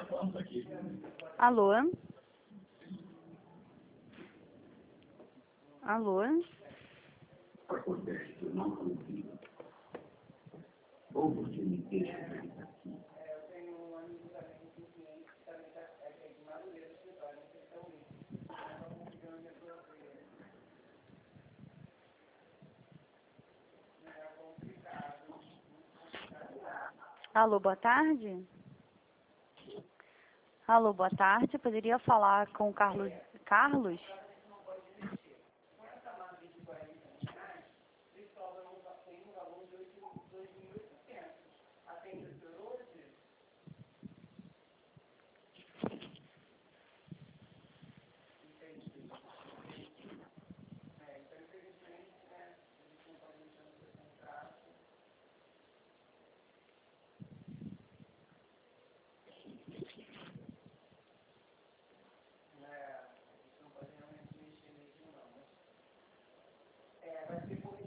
Alô? Alô? Acontece que eu não consigo. Ou você me deixa aqui. Alô, boa tarde? Alô, boa tarde. Poderia falar com o Carlos?